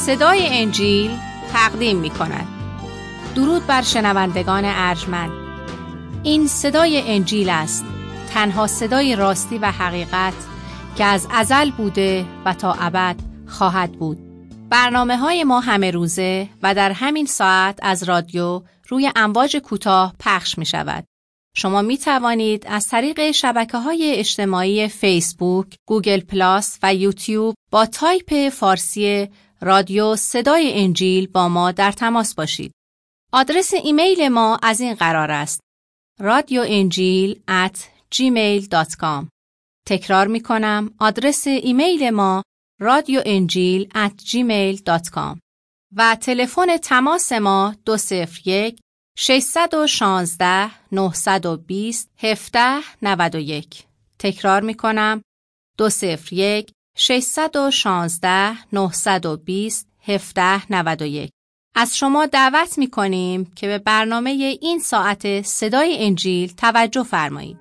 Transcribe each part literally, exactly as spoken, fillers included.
صدای انجیل تقدیم می کند. درود بر شنوندگان ارجمند. این صدای انجیل است، تنها صدای راستی و حقیقت که از ازل بوده و تا ابد خواهد بود. برنامه های ما همه روزه و در همین ساعت از رادیو روی امواج کوتاه پخش می شود. شما می توانید از طریق شبکه‌های اجتماعی فیسبوک، گوگل پلاس و یوتیوب با تایپ فارسی رادیو صدای انجیل با ما در تماس باشید. آدرس ایمیل ما از این قرار است: رادیو انجیل ات جیمیل دات کام. تکرار می کنم، آدرس ایمیل ما رادیو انجیل ات جیمیل دات کام و تلفن تماس ما دو صفر یک ششصد و شانزده نهصد و بیست هفده نود و یک. تکرار می کنم، دو صفر یک ششصد و شانزده نهصد و بیست هفده نود و یک. از شما دعوت می کنیم که به برنامه این ساعت صدای انجیل توجه فرمایید.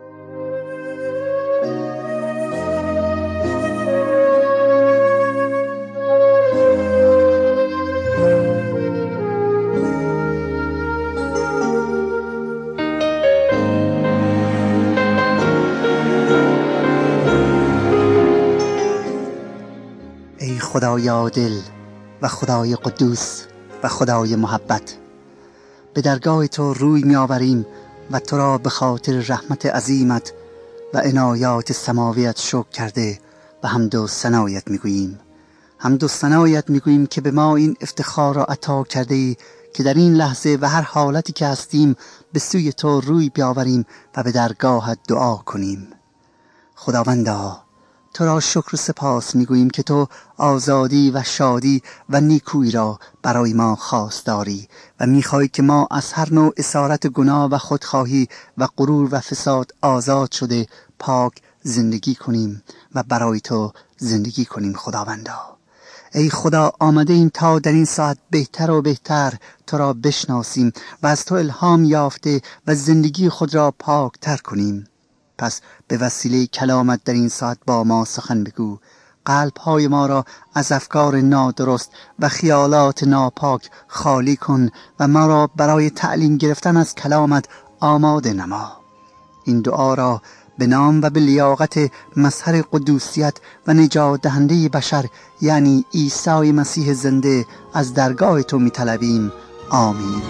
ای خدای عادل و خدای قدوس و خدای محبت، به درگاه تو روی می آوریم و تو را به خاطر رحمت عظیمت و عنایات سماویت شکر کرده و حمد و ثنایت می گوییم. حمد و ثنایت می گوییم که به ما این افتخار را عطا کرده ای که در این لحظه و هر حالتی که هستیم به سوی تو روی بیاوریم و به درگاهت دعا کنیم. خداوندا، تو را شکر و سپاس میگوییم که تو آزادی و شادی و نیکویی را برای ما خواست داری و میخوای که ما از هر نوع اسارت گناه و خودخواهی و غرور و فساد آزاد شده پاک زندگی کنیم و برای تو زندگی کنیم. خداوندا، ای خدا، آمده ایم تا در این ساعت بهتر و بهتر تو را بشناسیم و از تو الهام یافته و زندگی خود را پاک تر کنیم. پس به وسیله کلامت در این ساعت با ما سخن بگو. قلب‌های ما را از افکار نادرست و خیالات ناپاک خالی کن و ما را برای تعلیم گرفتن از کلامت آماده نما. این دعا را به نام و به لیاقت مظهر قدوسیت و نجات دهنده بشر یعنی عیسی مسیح زنده از درگاه تو می‌طلبیم. آمین.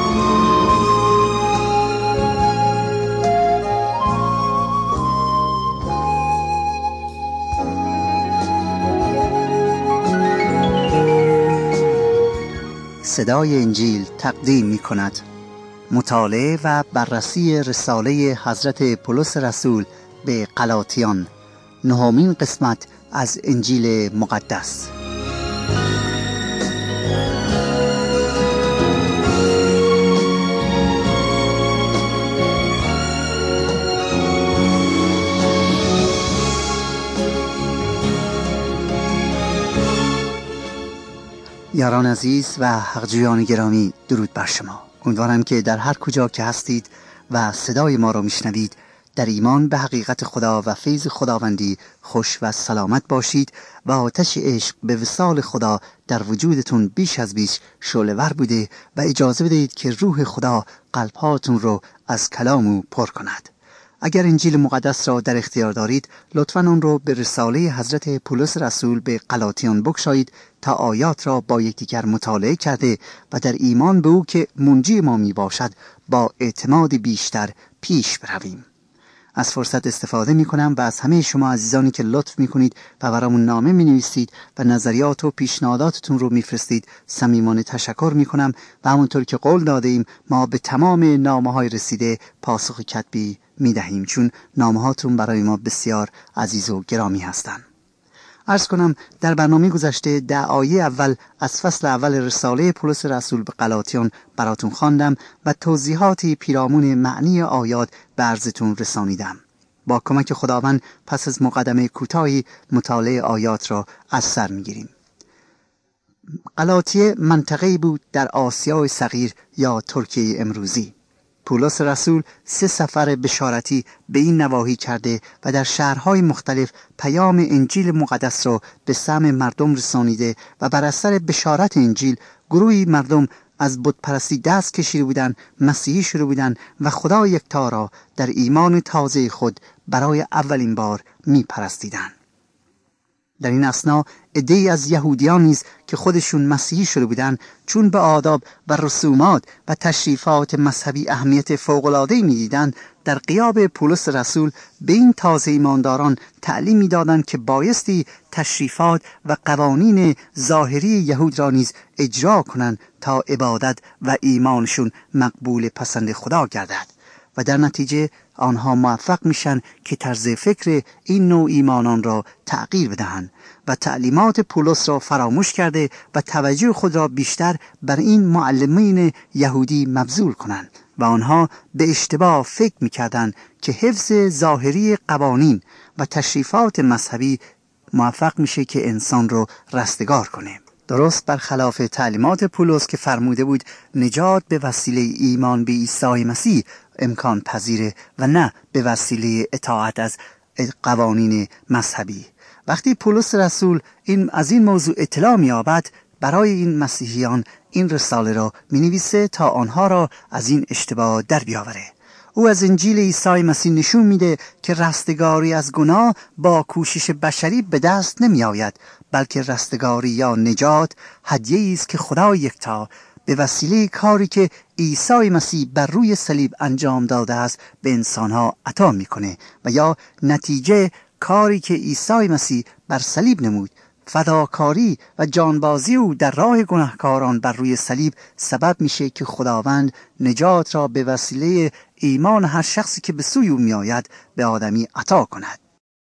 صدای انجیل تقدیم می کند مطالعه و بررسی رساله حضرت پولس رسول به غلاطیان، نهمین قسمت از انجیل مقدس. یاران عزیز و حقجویان گرامی، درود بر شما. امیدوارم که در هر کجا که هستید و صدای ما را میشنوید در ایمان به حقیقت خدا و فیض خداوندی خوش و سلامت باشید و آتش عشق به وصال خدا در وجودتون بیش از بیش شعله‌ور بوده و اجازه بدهید که روح خدا قلب‌هاتون رو از کلام او پر کند. اگر انجیل مقدس را در اختیار دارید، لطفاً اون رو به رساله حضرت پولس رسول به غلاطیان بگشایید تا آیات را با یکدیگر مطالعه کرده و در ایمان به او که منجی ما می باشد با اعتماد بیشتر پیش برویم. از فرصت استفاده می کنم و از همه شما عزیزانی که لطف می کنید و برامون نامه می نویسید و نظریات و پیشنهاداتتون رو می فرستید صمیمانه تشکر می کنم و همونطور که قول داده ایم ما به تمام نامه های رسیده پاسخ کتبی می دهیم، چون نامه هاتون برای ما بسیار عزیز و گرامی هستند. عرض کنم در برنامه گذشته ده آیه اول از فصل اول رساله پولس رسول به غلاطیان براتون خواندم و توضیحاتی پیرامون معنی آیات به عرضتون رسانیدم. با کمک خداوند پس از مقدمه کوتاهی مطالعه آیات را از سر میگیریم. غلاطیه منطقه‌ای بود در آسیای صغیر یا ترکیه امروزی. پولس رسول سه سفر بشارتی به این نواحی کرده و در شهرهای مختلف پیام انجیل مقدس را به سمع مردم رسانیده و بر اثر بشارت انجیل گروهی مردم از بتپرستی دست کشیده بودند، مسیحی شده بودند و خدا یکتا را در ایمان تازه خود برای اولین بار می پرستیدند. در این اثنا عده‌ای از یهودیان نیز که خودشون مسیحی شده بودند، چون به آداب و رسومات و تشریفات مذهبی اهمیت فوق‌العاده‌ای می‌دیدند، در غیاب پولس رسول به این تازه ایمانداران تعلیم می‌دادند که بایستی تشریفات و قوانین ظاهری یهود را نیز اجرا کنند تا عبادت و ایمانشون مقبول پسند خدا گردد و در نتیجه آنها موفق میشن که طرز فکر این نوع ایمانان را تغییر بدهند و تعلیمات پولس را فراموش کرده و توجه خود را بیشتر بر این معلمین یهودی مبذول کنند و آنها به اشتباه فکر میکردند که حفظ ظاهری قوانین و تشریفات مذهبی موفق میشه که انسان رو رستگار کنه. درست برخلاف تعلیمات پولس که فرموده بود نجات به وسیله ایمان به عیسی مسیح امکان پذیره و نه به وسیله اطاعت از قوانین مذهبی. وقتی پولس رسول این از این موضوع اطلاع می‌یابد، برای این مسیحیان این رساله را می‌نویسه تا آنها را از این اشتباه در بیاوره. او از انجیل عیسی مسیح نشون میده که رستگاری از گناه با کوشش بشری به دست نمی آید، بلکه رستگاری یا نجات هدیه‌ای است که خدای یکتا به وسیله کاری که عیسی مسیح بر روی صلیب انجام داده است به انسانها عطا میکنه و یا نتیجه کاری که عیسی مسیح بر صلیب نمود. فداکاری و جانبازی او در راه گناهکاران بر روی صلیب سبب میشه که خداوند نجات را به وسیله ایمان هر شخصی که به سوی او میآید به آدمی عطا کند.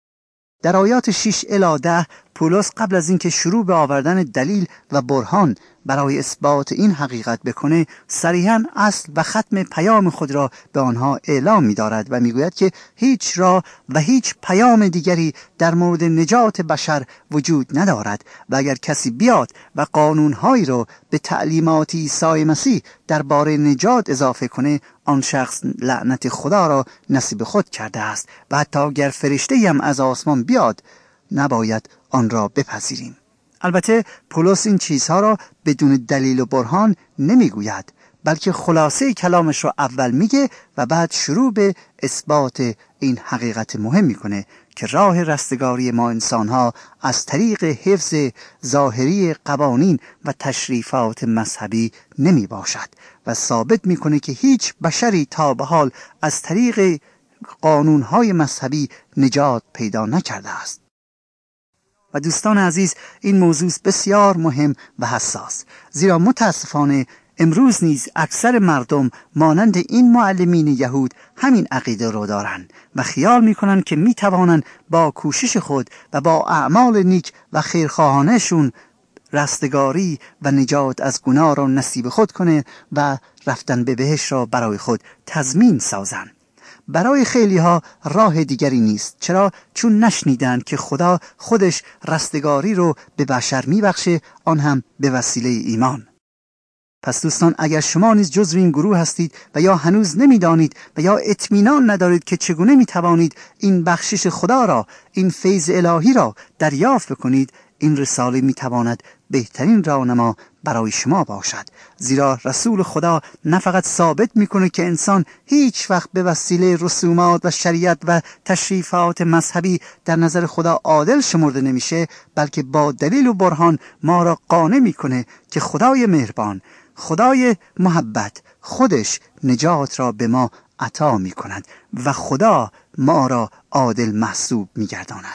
در آیات شش الی ده پولس قبل از اینکه شروع به آوردن دلیل و برهان برای اثبات این حقیقت بکنه، صریحاً اصل و ختم پیام خود را به آنها اعلام می‌دارد و میگوید که هیچ راه و هیچ پیام دیگری در مورد نجات بشر وجود ندارد و اگر کسی بیاد و قانون‌هایی را به تعلیمات عیسی مسیح درباره نجات اضافه کنه، آن شخص لعنت خدا را نصیب خود کرده است و حتی اگر فرشته‌ای هم از آسمان بیاد نباید آن را بپذیریم. البته پولس این چیزها را بدون دلیل و برهان نمیگوید، بلکه خلاصه کلامش را اول میگه و بعد شروع به اثبات این حقیقت مهم میکنه که راه رستگاری ما انسانها از طریق حفظ ظاهری قوانین و تشریفات مذهبی نمی باشد و ثابت میکنه که هیچ بشری تا به حال از طریق قانونهای مذهبی نجات پیدا نکرده است. و دوستان عزیز، این موضوع بسیار مهم و حساس، زیرا متاسفانه امروز نیز اکثر مردم مانند این معلمین یهود همین عقیده رو دارند و خیال میکنن که میتوانند با کوشش خود و با اعمال نیک و خیرخواهانهشون رستگاری و نجات از گناه را نصیب خود کنه و رفتن به بهشت را برای خود تضمین سازند. برای خیلی ها راه دیگری نیست. چرا؟ چون نشنیدند که خدا خودش رستگاری رو به بشر میبخشه، آن هم به وسیله ایمان. پس دوستان، اگر شما نیز جزو این گروه هستید و یا هنوز نمیدانید و یا اطمینان ندارید که چگونه میتوانید این بخشش خدا را، این فیض الهی را دریافت بکنید، این رساله میتواند بهترین راهنما برای شما باشد، زیرا رسول خدا نه فقط ثابت میکنه که انسان هیچ وقت به وسیله رسومات و شریعت و تشریفات مذهبی در نظر خدا عادل شمرده نمیشه، بلکه با دلیل و برهان ما را قانع میکنه که خدای مهربان، خدای محبت خودش نجات را به ما عطا میکند و خدا ما را عادل محسوب میگرداند.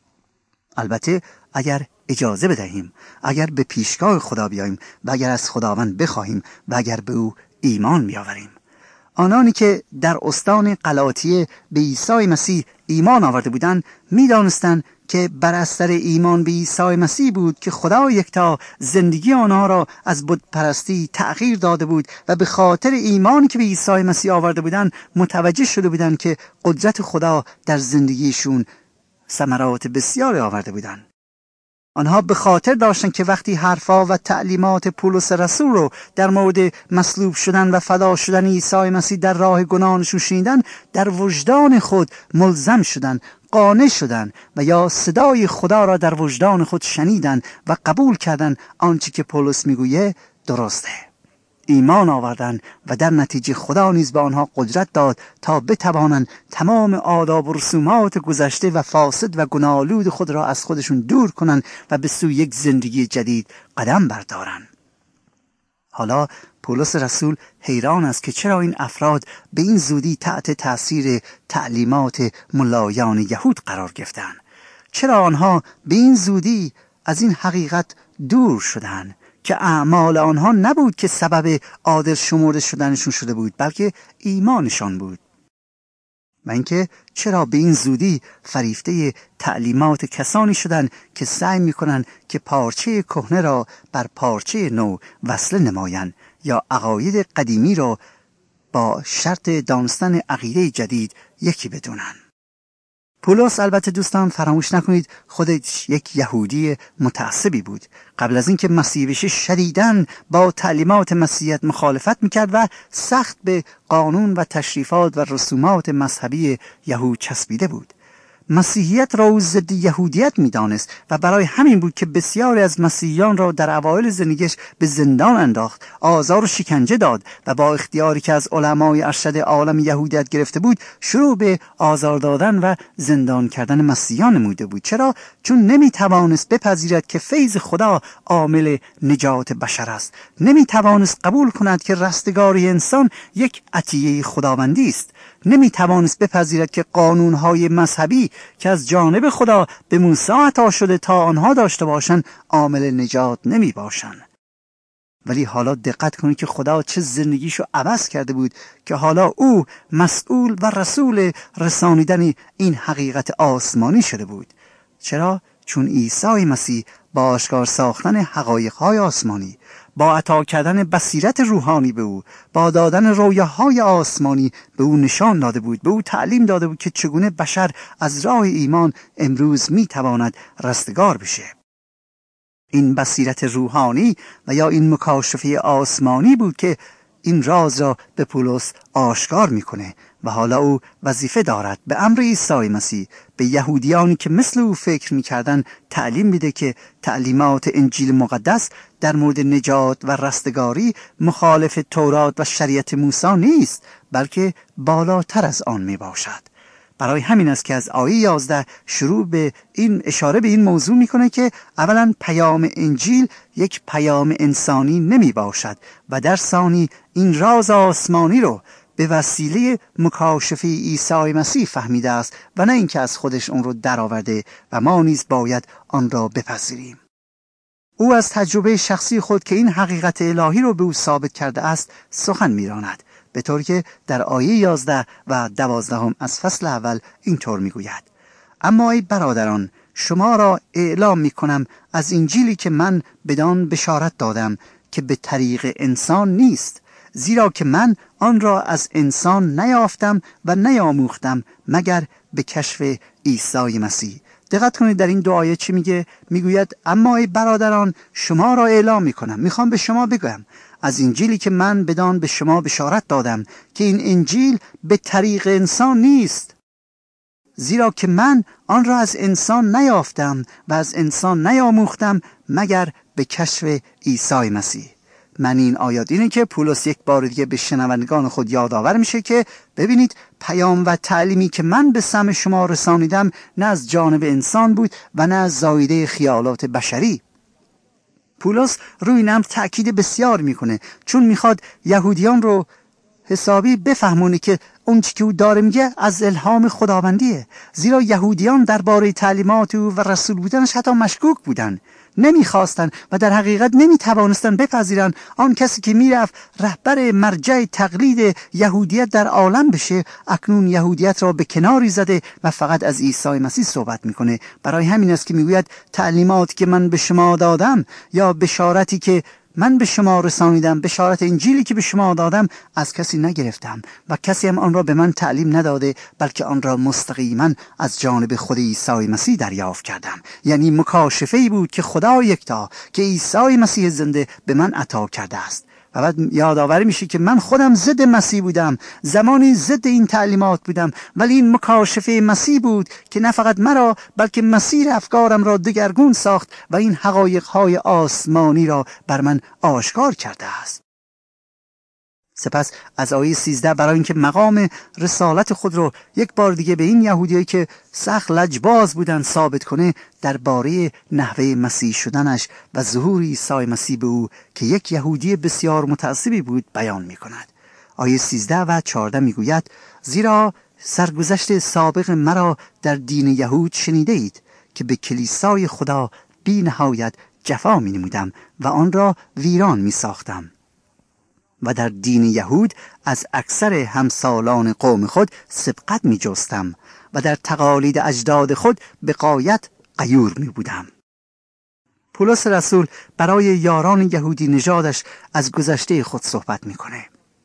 البته اگر اجازه بدهیم، اگر به پیشگاه خدا بیاییم و اگر از خداوند بخواهیم و اگر به او ایمان بیاوریم. آنانی که در استان قلاطیه به عیسی مسیح ایمان آورده بودند می‌دانستند که بر اثر ایمان به عیسی مسیح بود که خدا یکتا زندگی آنها را از بتپرستی تغییر داده بود و به خاطر ایمانی که به عیسی مسیح آورده بودند متوجه شده بودند که قدرت خدا در زندگیشون ثمرات بسیاری آورده بودند. آنها به خاطر داشتن که وقتی حرفا و تعلیمات پولس رسول رو در مورد مصلوب شدن و فدا شدن عیسی مسیح در راه گناهانشون شنیدن، در وجدان خود ملزم شدن، قانع شدن و یا صدای خدا را در وجدان خود شنیدن و قبول کردن آنچه که پولس میگویه درسته. ایمان آوردن و در نتیجه خدا نیز به آنها قدرت داد تا بتوانند تمام آداب و رسومات گذشته و فاسد و گناه‌آلود خود را از خودشون دور کنند و به سوی یک زندگی جدید قدم بردارند. حالا پولس رسول حیران است که چرا این افراد به این زودی تحت تأثیر تعلیمات ملایان یهود قرار گرفتند. چرا آنها به این زودی از این حقیقت دور شدند که اعمال آنها نبود که سبب عادل شمرده شدنشون شده بود، بلکه ایمانشان بود. و اینکه چرا به این زودی فریفته تعلیمات کسانی شدند که سعی میکنن که پارچه کهنه را بر پارچه نو وصله نمایند یا عقاید قدیمی را با شرط دانستن عقیده جدید یکی بدونن. پولس البته دوستان فراموش نکنید خودش یک یهودی متعصبی بود. قبل از اینکه مسیح بشه شدیداً با تعلیمات مسیحیت مخالفت میکرد و سخت به قانون و تشریفات و رسومات مذهبی یهود چسبیده بود. مسیحیت را او ضد یهودیت میدانست و برای همین بود که بسیاری از مسیحیان را در اوایل زندگیش به زندان انداخت، آزار و شکنجه داد و با اختیاری که از علمای ارشد عالم یهودیت گرفته بود شروع به آزار دادن و زندان کردن مسیحیان نموده بود. چرا؟ چون نمیتوانست بپذیرد که فیض خدا عامل نجات بشر است. نمیتوانست قبول کند که رستگاری انسان یک عطیه خداوندی است. نمیتوانست بپذیرد که قانونهای مذهبی که از جانب خدا به موسی عطا شده تا آنها داشته باشند عامل نجات نمی باشند. ولی حالا دقت کنید که خدا چه زندگیشو عوض کرده بود که حالا او مسئول و رسول رسانیدن این حقیقت آسمانی شده بود. چرا؟ چون عیسی مسیح با آشکار ساختن حقایق‌های آسمانی، با عطا کردن بصیرت روحانی به او، با دادن رویاهای آسمانی به او نشان داده بود، به او تعلیم داده بود که چگونه بشر از راه ایمان امروز میتواند رستگار بشه. این بصیرت روحانی و یا این مکاشفه آسمانی بود که این راز را به پولس آشکار میکنه و حالا او وظیفه دارد به امر عیسی مسیح به یهودیانی که مثل او فکر میکردن تعلیم میده که تعلیمات انجیل مقدس در مورد نجات و رستگاری مخالف تورات و شریعت موسی نیست، بلکه بالاتر از آن میباشد. برای همین است که از آیه یازده شروع به این اشاره به این موضوع میکنه که اولا پیام انجیل یک پیام انسانی نمی باشد و در ثانی این راز آسمانی رو به وسیله مکاشفه عیسی مسیح فهمیده است و نه اینکه از خودش اون رو درآورده و ما نیز باید آن را بپذیریم. او از تجربه شخصی خود که این حقیقت الهی رو به او ثابت کرده است سخن میراند، به طوری که در آیه یازده و دوازدهم از فصل اول اینطور میگوید: اما ای برادران، شما را اعلام میکنم از انجیلی که من بدان بشارت دادم که به طریق انسان نیست، زیرا که من آن را از انسان نیافتم و نیاموختم مگر به کشف عیسی مسیح. دقت کنید در این دو آیه چی میگه؟ میگوید اما ای برادران شما را اعلام میکنم، میخوام به شما بگم از انجیلی که من بدان به شما بشارت دادم که این انجیل به طریق انسان نیست، زیرا که من آن را از انسان نیافتم و از انسان نیاموختم مگر به کشف عیسی مسیح. من این آیات اینه که پولس یک بار دیگه به شنوندگان خود یادآور میشه که ببینید پیام و تعلیمی که من به سمع شما رسانیدم نه از جانب انسان بود و نه از زایده خیالات بشری. پولس روی این امر تأکید بسیار میکنه، چون میخواد یهودیان رو حسابی بفهمونه که اون چی که او داره میگه از الهام خداوندیه، زیرا یهودیان درباره تعلیمات او و رسول بودنش حتی مشکوک بودن، نمیخواستن و در حقیقت نمیتوانستن بپذیرن آن کسی که میرفت رهبر مرجع تقلید یهودیت در عالم بشه اکنون یهودیت را به کناری زده و فقط از عیسی مسیح صحبت میکنه. برای همین است که میگوید تعلیماتی که من به شما دادم یا بشارتی که من به شما رسانیدم، بشارت انجیلی که به شما دادم از کسی نگرفتم و کسی هم آن را به من تعلیم نداده، بلکه آن را مستقیما از جانب خود عیسی مسیح دریافت کردم. یعنی مکاشفه‌ای بود که خدا یکتا، که عیسی مسیح زنده به من عطا کرده است. و بعد یادآوری میشه که من خودم ضد مسیح بودم، زمانی ضد این تعلیمات بودم، ولی این مکاشفه مسیح بود که نه فقط مرا بلکه مسیر افکارم را دگرگون ساخت و این حقایق‌های آسمانی را بر من آشکار کرده است. سپس از آیه سیزده برای اینکه مقام رسالت خود رو یک بار دیگه به این یهودیایی که سخت لجباز بودن ثابت کنه، درباره نحوه مسیح شدنش و ظهور عیسی مسیح به او که یک یهودی بسیار متعصبی بود بیان می کند. آیه سیزده و چهارده می گوید: زیرا سرگذشت سابق مرا در دین یهود شنیده اید که به کلیسای خدا بی نهایت جفا می نمودم و آن را ویران می ساختم و در دین یهود از اکثر همسالان قوم خود سبقت می جستم و در تقالید اجداد خود به غایت غیور می بودم. پولس رسول برای یاران یهودی نژادش از گذشته خود صحبت می کنه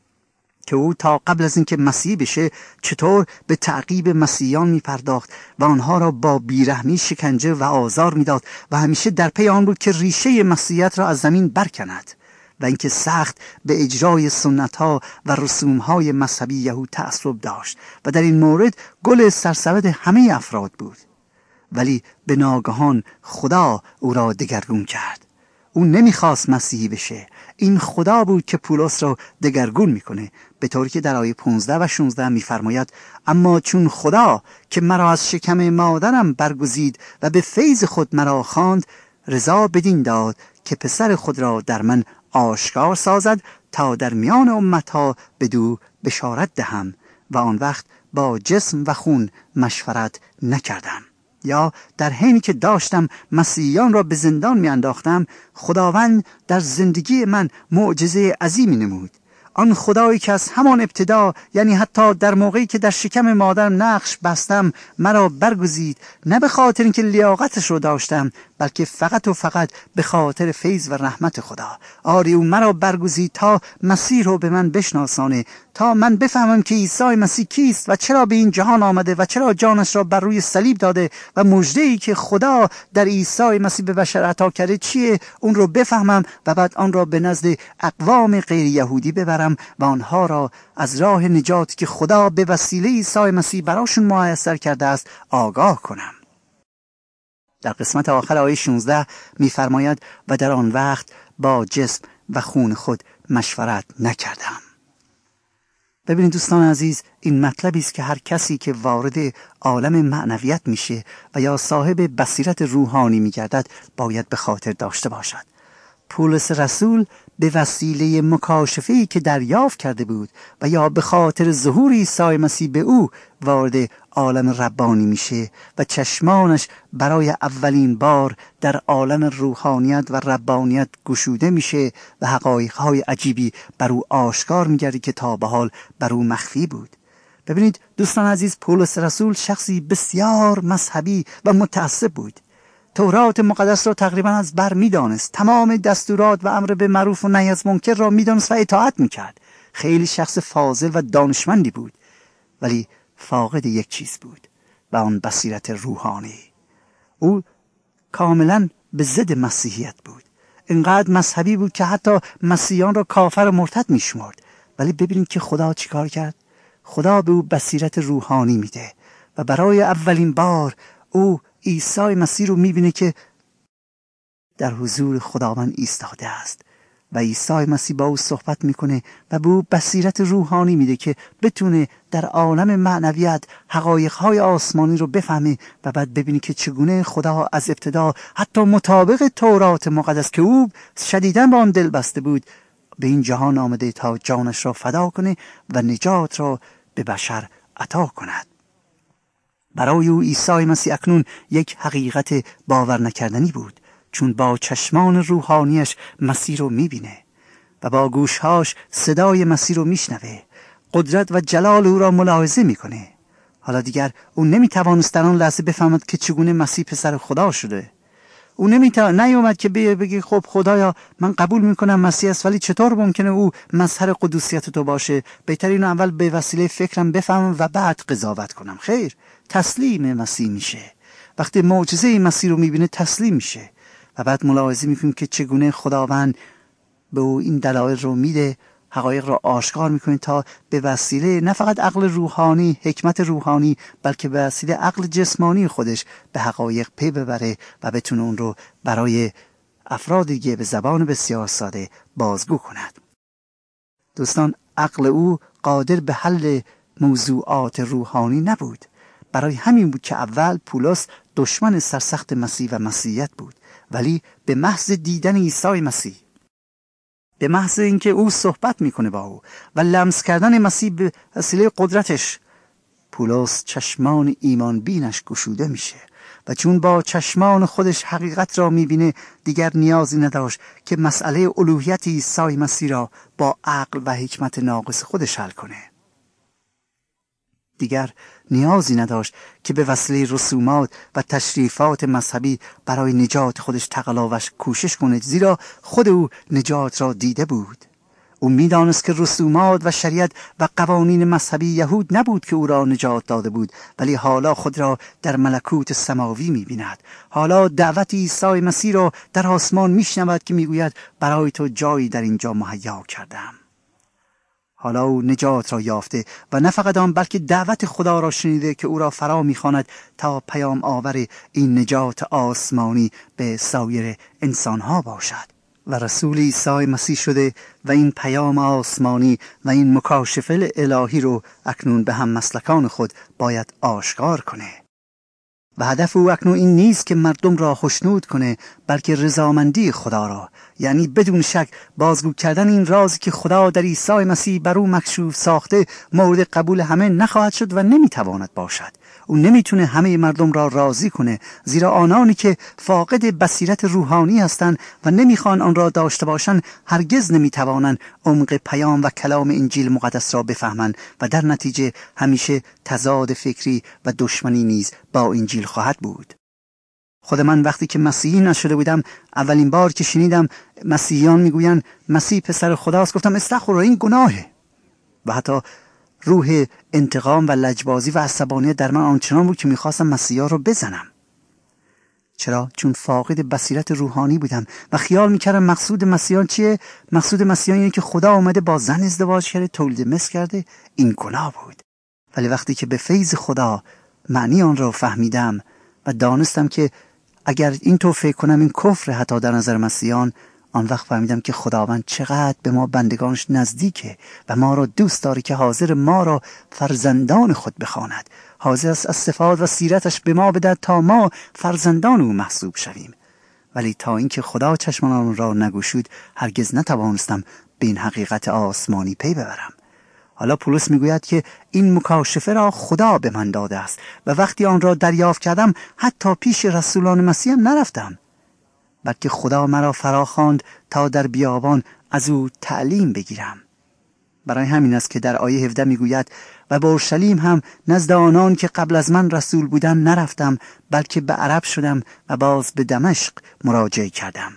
که او تا قبل از اینکه مسیح بشه چطور به تعقیب مسیحیان می پرداخت و آنها را با بیرحمی شکنجه و آزار می داد و همیشه در پی آن بود که ریشه مسیحیت را از زمین برکند و اینکه سخت به اجرای سنت‌ها و رسوم‌های مذهبی یهود تعصب داشت و در این مورد گل سرسبد همه افراد بود. ولی به ناگهان خدا او را دگرگون کرد. او نمیخواست مسیحی بشه. این خدا بود که پولس را دگرگون میکنه، به طوری که در آیه پانزده و شانزده میفرماید: اما چون خدا که مرا از شکم مادرم برگزید و به فیض خود مرا خواند، رضا بدین داد که پسر خود را در من آشکار سازد تا در میان امتها بدو بشارت دهم و آن وقت با جسم و خون مشورت نکردم. یا در حینی که داشتم مسیحیان را به زندان می انداختم، خداوند در زندگی من معجزه عظیمی نمود. آن خدایی که از همان ابتدا، یعنی حتی در موقعی که در شکم مادرم نقش بستم، مرا برگزید، نه به خاطر اینکه لیاقتش رو داشتم، بلکه فقط و فقط به خاطر فیض و رحمت خدا. آری او مرا برگزید تا مسیح رو به من بشناسانه، تا من بفهمم که عیسی مسیح کیست و چرا به این جهان آمده و چرا جانش را بر روی صلیب داده و مژده‌ای که خدا در عیسی مسیح به بشر عطا کرده چیه، اون رو بفهمم و بعد آن را به نزد اقوام غیر یهودی ببرم و آنها را از راه نجاتی که خدا به وسیله عیسی مسیح براشون میسر کرده است آگاه کنم. در قسمت آخر آیه شانزده می‌فرماید: و در آن وقت با جسم و خون خود مشورت نکردم. ببینید دوستان عزیز، این مطلبی است که هر کسی که وارد عالم معنویت میشه و یا صاحب بصیرت روحانی میگردد باید به خاطر داشته باشد. پولس رسول به وسیله مکاشفه‌ای که دریافت کرده بود و یا به خاطر ظهور عیسی مسیح به او وارد عالم ربانی میشه و چشمانش برای اولین بار در عالم روحانیت و ربانیت گشوده میشه و حقایق‌های عجیبی بر او آشکار میگردی که تا به حال بر او مخفی بود. ببینید دوستان عزیز، پولس رسول شخصی بسیار مذهبی و متعصب بود. تورات مقدس را تقریبا از بر می‌دانست، تمام دستورات و امر به معروف و نهی از منکر را می‌دانست و اطاعت می‌کرد. خیلی شخص فاضل و دانشمندی بود، ولی فاقد یک چیز بود و آن بصیرت روحانی. او کاملا به ضد مسیحیت بود. اینقدر مذهبی بود که حتی مسیحیان را کافر و مرتد می‌شمرد. ولی ببینید که خدا چیکار کرد؟ خدا به او بصیرت روحانی میده و برای اولین بار او عیسی مسیح رو میبینه که در حضور خداوند ایستاده است و عیسی مسیح با او صحبت میکنه و به او بصیرت روحانی میده که بتونه در عالم معنویت حقایقهای آسمانی رو بفهمه و بعد ببینه که چگونه خدا از ابتدا حتی مطابق تورات مقدس که او شدیداً با آن دل بسته بود به این جهان آمده تا جانش را فدا کنه و نجات را به بشر عطا کند. برای او عیسی مسیح اکنون یک حقیقت باور نکردنی بود، چون با چشمان روحانیش مسیح رو میبینه و با گوشهاش صدای مسیح رو میشنوه، قدرت و جلال او را ملاحظه میکنه. حالا دیگر او نمیتوانست در آن لحظه بفهمد که چگونه مسیح پسر خدا شده. او نمیتونه نیومد که بگه خب خدایا من قبول میکنم مسیح است، ولی چطور ممکنه او مظهر قدوسیت تو باشه؟ بهتر اینو اول به وسیله فکرم بفهمم و بعد قضاوت کنم. خیر، تسلیم مسیح میشه. وقتی معجزه مسیح رو میبینه تسلیم میشه و بعد ملاحظه میکنیم که چگونه خداوند به او این دلایل رو میده، حقایق را آشکار میکنه تا به وسیله نه فقط عقل روحانی، حکمت روحانی، بلکه به وسیله عقل جسمانی خودش به حقایق پی ببره و بتونه اون رو برای افراد دیگه به زبان بسیار ساده بازگو کند. دوستان، عقل او قادر به حل موضوعات روحانی نبود. برای همین بود که اول پولس دشمن سرسخت مسیح و مسیحیت بود، ولی به محض دیدن عیسی مسیح، به محض اینکه او صحبت میکنه با او و لمس کردن مسیح به وسیله قدرتش، پولس چشمان ایمان بینش گشوده میشه و چون با چشمان خودش حقیقت را میبینه، دیگر نیازی نداشت که مسئله الوهیت عیسی مسیح را با عقل و حکمت ناقص خودش حل کنه. دیگر نیازی نداشت که به وسیله رسومات و تشریفات مذهبی برای نجات خودش تقلاوش کوشش کنه، زیرا خود او نجات را دیده بود. او میدانست که رسومات و شریعت و قوانین مذهبی یهود نبود که او را نجات داده بود، ولی حالا خود را در ملکوت سماوی می‌بیند. حالا دعوت عیسی مسیح را در آسمان میشنود که میگوید برای تو جایی در اینجا مهیا کردم. حالا او نجات را یافته و نه فقط آن، بلکه دعوت خدا را شنیده که او را فرا می‌خواند تا پیام آور این نجات آسمانی به سایر انسان‌ها باشد و رسول عیسی مسیح شده و این پیام آسمانی و این مکاشفه الهی رو اکنون به هم مسلکان خود باید آشکار کنه. و هدف او اکنون این نیست که مردم را خوشنود کنه، بلکه رضامندی خدا را، یعنی بدون شک بازگو کردن این رازی که خدا در عیسی مسیح بر او مکشوف ساخته مورد قبول همه نخواهد شد و نمیتواند باشد. او نمیتونه همه مردم را راضی کنه، زیرا آنانی که فاقد بصیرت روحانی هستند و نمیخوان آن را داشته باشند هرگز نمیتوانند عمق پیام و کلام انجیل مقدس را بفهمند و در نتیجه همیشه تضاد فکری و دشمنی نیز با انجیل خواهد بود. خود من وقتی که مسیحی نشده بودم، اولین بار که شنیدم مسیحیان میگویند مسیح پسر خداست، گفتم استغفرالله، این گناهه. و حتی روح انتقام و لجبازی و عصبانیت در من آنچنان بود که میخواستم مسیحا رو بزنم. چرا؟ چون فاقد بصیرت روحانی بودم و خیال میکردم مقصود مسیحیان چیه؟ مقصود مسیحیان اینه که خدا اومده با زن ازدواج کرده، تولید مثل کرده. این گناه بود. ولی وقتی که به فیض خدا معنی آن را فهمیدم و دانستم که اگر این تو فکر کنم این کفر حتی در نظر مسیحیان، آن وقت فهمیدم که خداوند چقدر به ما بندگانش نزدیکه و ما را دوست داره که حاضر ما را فرزندان خود بخواند، حاضر است از صفات و سیرتش به ما بدهد تا ما فرزندان او محسوب شویم. ولی تا اینکه خدا چشمانم را نگشود هرگز نتوانستم به این حقیقت آسمانی پی ببرم. حالا پولس میگوید که این مکاشفه را خدا به من داده است و وقتی آن را دریافت کردم حتی پیش رسولان مسیح هم نرفتم، بلکه خدا مرا فراخواند تا در بیابان از او تعلیم بگیرم. برای همین است که در آیه هفده میگوید و به اورشلیم هم نزد آنان که قبل از من رسول بودند نرفتم، بلکه به عرب شدم و باز به دمشق مراجعه کردم.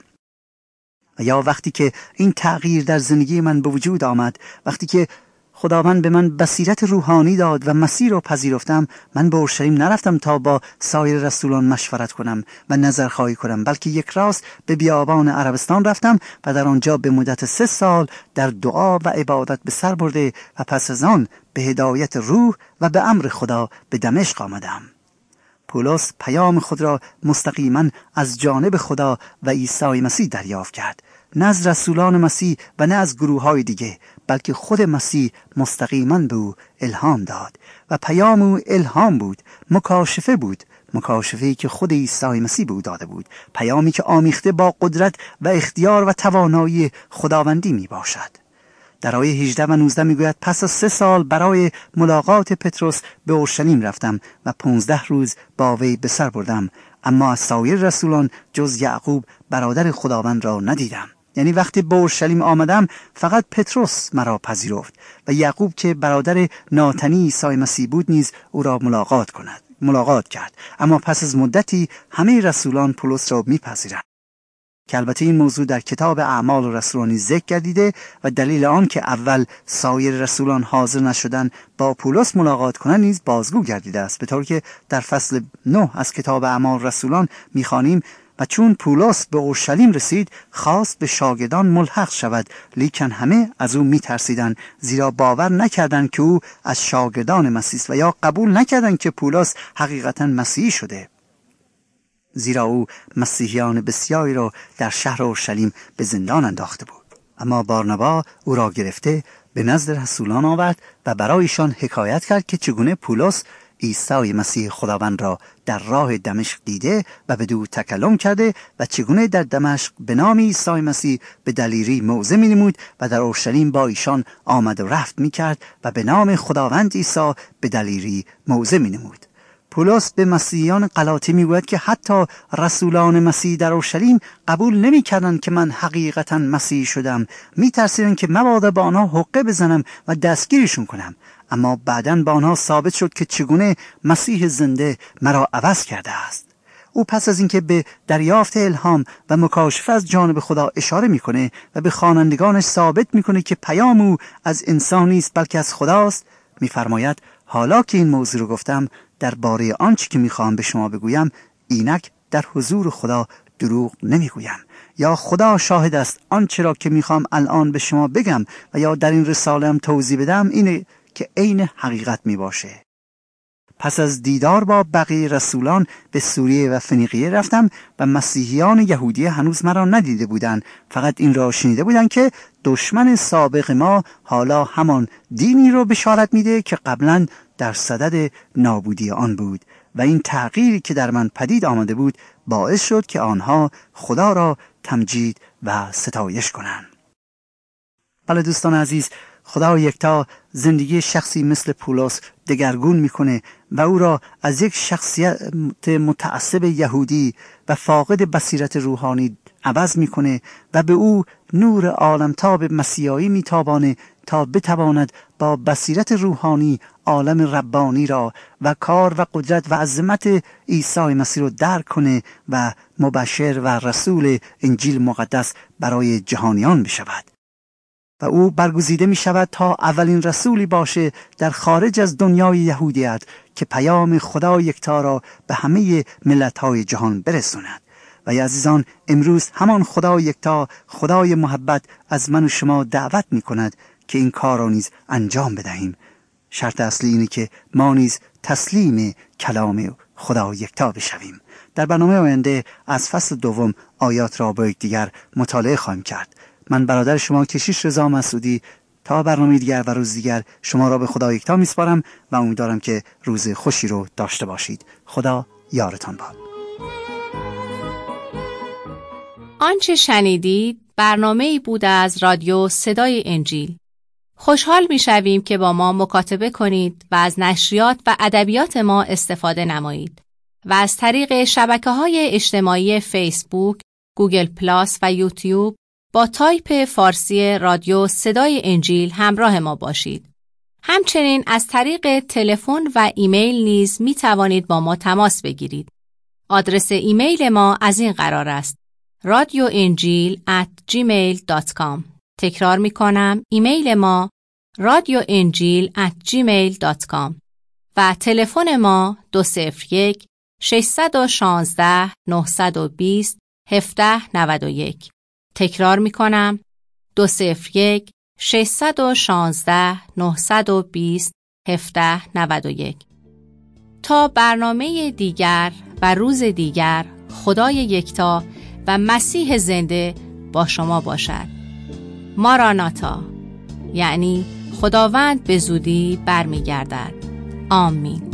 و یا وقتی که این تغییر در زندگی من به وجود آمد، وقتی که خداوند به من بصیرت روحانی داد و مسیح را پذیرفتم، من به اورشلیم نرفتم تا با سایر رسولان مشورت کنم و نظرخواهی کنم، بلکه یک راست به بیابان عربستان رفتم و در آنجا به مدت سه سال در دعا و عبادت به سر برده و پس از آن به هدایت روح و به امر خدا به دمشق آمدم. پولس پیام خود را مستقیما از جانب خدا و عیسی مسیح دریافت کرد، نه از رسولان مسیح و نه از گروه های دیگه، بلکه خود مسیح مستقیما به او الهام داد و پیام او الهام بود، مکاشفه بود، مکاشفه‌ای که خود عیسی مسیح به او داده بود، پیامی که آمیخته با قدرت و اختیار و توانایی خداوندی می باشد. در آیه هجده و نوزده میگوید پس از سه سال برای ملاقات پتروس به اورشلیم رفتم و پونزده روز با وی به سر بردم، اما از سایر رسولان جز یعقوب برادر خداوند را ندیدم. یعنی وقتی به اورشلیم آمدم فقط پتروس مرا پذیرفت و یعقوب که برادر ناتنی عیسی مسیح بود نیز او را ملاقات کند ملاقات کرد، اما پس از مدتی همه رسولان پولس را میپذیرند، که البته این موضوع در کتاب اعمال رسولانی ذکر گردیده و دلیل آن که اول سایر رسولان حاضر نشدن با پولس ملاقات کنند نیز بازگو گردیده است، به طوری که در فصل نه از کتاب اعمال رسولان می‌خوانیم: و چون پولس به اورشلیم رسید خواست به شاگردان ملحق شود، لیکن همه از او میترسیدند، زیرا باور نکردند که او از شاگردان مسیح است و یا قبول نکردند که پولس حقیقتا مسیحی شده، زیرا او مسیحیان بسیاری را در شهر اورشلیم به زندان انداخته بود. اما بارنبا او را گرفته به نزد رسولان آورد و برایشان حکایت کرد که چگونه پولس عیسی مسیح خداوند را در راه دمشق دیده و بدو تکلم کرده و چگونه در دمشق به نام عیسی مسیح به دلیری موعظه می‌نمود و در اورشلیم با ایشان آمد و رفت می‌کرد و به نام خداوند عیسی به دلیری موعظه می‌نمود. پولس به مسیحیان غلاطی میگوید که حتی رسولان مسیح در اورشلیم قبول نمی‌کردند که من حقیقتا مسیحی شدم، می‌ترسیدند که مبادا با آنها حقه بزنم و دستگیرشون کنم. اما بعداً با آنها ثابت شد که چگونه مسیح زنده مرا عوض کرده است. او پس از اینکه به دریافت الهام و مکاشفه از جانب خدا اشاره میکنه و به خوانندگانش ثابت میکنه که پیام او از انسان نیست بلکه از خداست، میفرماید: حالا که این موضوع رو گفتم، درباره آنچه که میخوام به شما بگویم اینک در حضور خدا دروغ نمیگویم، یا خدا شاهد است آنچه را که میخوام الان به شما بگم و یا در این رساله هم توضیح بدم اینه که عین حقیقت می باشه. پس از دیدار با بقیه رسولان به سوریه و فنیقیه رفتم و مسیحیان یهودی هنوز مرا ندیده بودند، فقط این را شنیده بودند که دشمن سابق ما حالا همان دینی رو بشارت میده که قبلا در صدد نابودی آن بود و این تغییری که در من پدید آمده بود باعث شد که آنها خدا را تمجید و ستایش کنند. بله دوستان عزیز، خدا یکتا زندگی شخصی مثل پولس دگرگون میکنه و او را از یک شخصیت متعصب یهودی و فاقد بصیرت روحانی عوض میکنه و به او نور عالمتاب مسیحایی میتابانه تا بتواند با بصیرت روحانی عالم ربانی را و کار و قدرت و عظمت عیسی مسیح را درک کنه و مبشر و رسول انجیل مقدس برای جهانیان بشود. و او برگزیده می شود تا اولین رسولی باشه در خارج از دنیای یهودیت که پیام خدا یکتا را به همه ملت‌های جهان برساند. و ای عزیزان، امروز همان خدا یکتا، خدای محبت، از من و شما دعوت می کند که این کار را نیز انجام بدهیم. شرط اصلی اینه که ما نیز تسلیم کلام خدا یکتا بشویم. در برنامه آینده از فصل دوم آیات را با یکدیگر مطالعه خواهیم کرد. من برادر شما کشیش رضا مسعودی تا برنامه دیگر و روز دیگر شما را به خدا یکتا میسپارم و امیدوارم که روز خوشی رو داشته باشید. خدا یارتان باد. آنچه شنیدید برنامه‌ای بود از رادیو صدای انجیل. خوشحال می‌شویم که با ما مکاتبه کنید و از نشریات و ادبیات ما استفاده نمایید و از طریق شبکه‌های اجتماعی فیسبوک، گوگل پلاس و یوتیوب با تایپ فارسی رادیو صدای انجیل همراه ما باشید. همچنین از طریق تلفن و ایمیل نیز می توانید با ما تماس بگیرید. آدرس ایمیل ما از این قرار است: رادیو انجیل ات جیمیل دات کام. تکرار می کنم، ایمیل ما رادیو انجیل ات جیمیل دات کام و تلفن ما دو صفر یک ششصد و شانزده نهصد و بیست هفده نود و یک. تکرار می کنم، دو صفر یک ششصد و شانزده نهصد و بیست هفده نود و یک. تا برنامه دیگر و روز دیگر، خدای یکتا و مسیح زنده با شما باشد. ماراناتا، یعنی خداوند به زودی برمیگردد. آمین.